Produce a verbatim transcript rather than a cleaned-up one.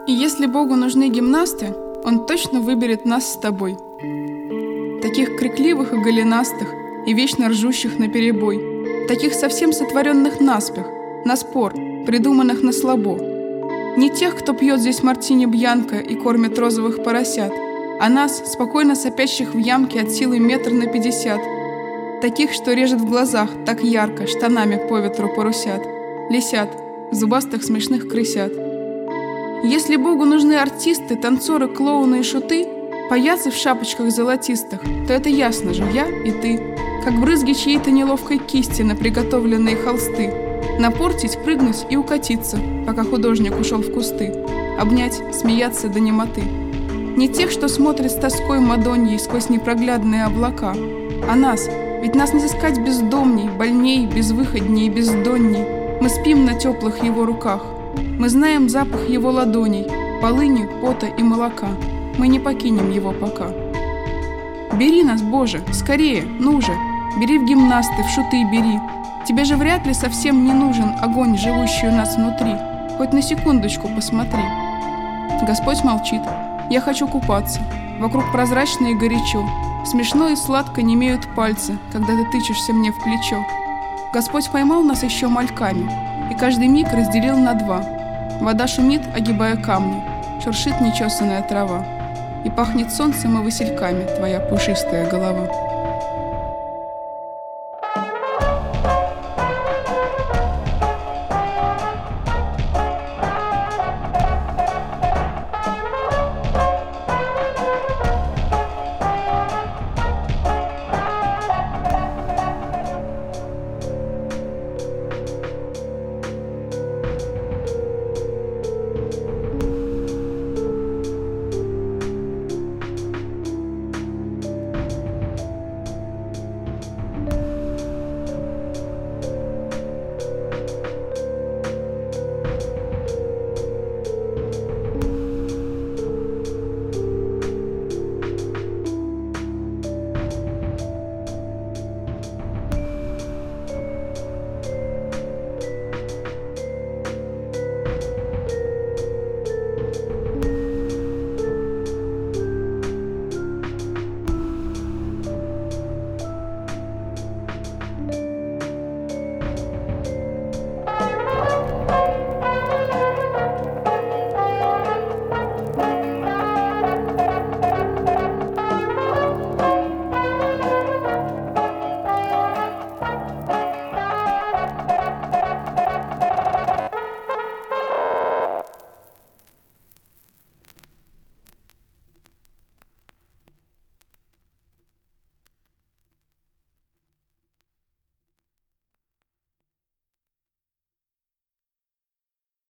И если Богу нужны гимнасты, Он точно выберет нас с тобой. Таких крикливых и голенастых, и вечно ржущих наперебой. Таких совсем сотворенных наспех, на спор, придуманных на слабо. Не тех, кто пьет здесь мартини Бьянко и кормит розовых поросят, а нас, спокойно сопящих в ямке от силы метр на пятьдесят. Таких, что режет в глазах так ярко, штанами по ветру порусят, лисят, зубастых смешных крысят. Если Богу нужны артисты, танцоры, клоуны и шуты, паяцы в шапочках золотистых, то это ясно же, я и ты, как брызги чьей-то неловкой кисти на приготовленные холсты, напортить, прыгнуть и укатиться, пока художник ушел в кусты, обнять, смеяться до немоты. Не тех, что смотрят с тоской Мадоньей сквозь непроглядные облака, а нас, ведь нас не сыскать бездомней, больней, безвыходней и бездонней. Мы спим на теплых его руках, мы знаем запах его ладоней, полыни, пота и молока. Мы не покинем его пока. Бери нас, Боже, скорее, ну же, бери в гимнасты, в шуты бери. Тебе же вряд ли совсем не нужен огонь, живущий у нас внутри. Хоть на секундочку посмотри. Господь молчит. Я хочу купаться. Вокруг прозрачно и горячо. Смешно и сладко немеют пальцы, когда ты тычешься мне в плечо. Господь поймал нас еще мальками, и каждый миг разделил на два. Вода шумит, огибая камни, шуршит нечесанная трава, и пахнет солнцем и васильками твоя пушистая голова.